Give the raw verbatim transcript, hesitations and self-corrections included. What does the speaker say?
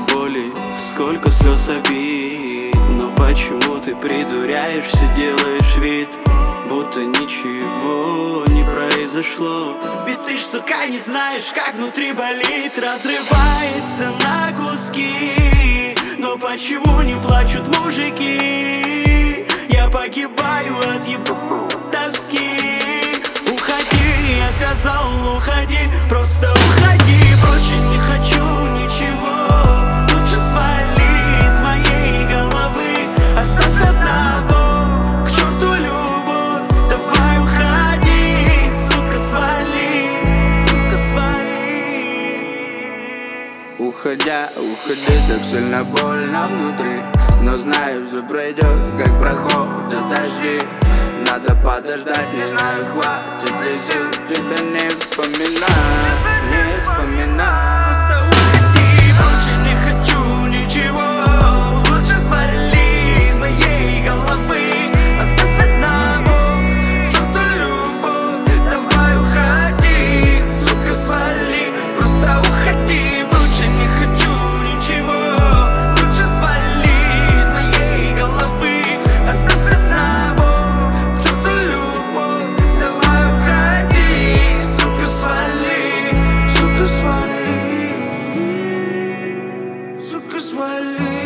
боли, сколько слез обид. Но почему ты придуряешься, делаешь вид, будто ничего не произошло? Ведь ты ж, сука, не знаешь, как внутри болит, разрывается на куски. Но почему не плачут мужики? Я погибаю от ебаной тоски. Уходи, я сказал, уходи, просто уходи. Больше не хочу ничего, лучше свали из моей головы. Оставь одного, к черту любовь, давай уходи, сука, свали, сука, свали. Уходя, уходи, так сильно больно внутри, но знаю, все пройдет, как проходят дожди. Надо подождать, не знаю, хватит ли сил тебя не вспоминать, не вспоминать. Просто уходи, больше не хочу ничего, лучше свали из моей головы. Оставь одного, к черту любовь, давай уходи, сука, свали. Просто уходи, больше не хочу ничего, лучше свали из моей головы. Оставь одного, к черту любовь, давай уходи, сука, свали, сука, свали, сука, свали.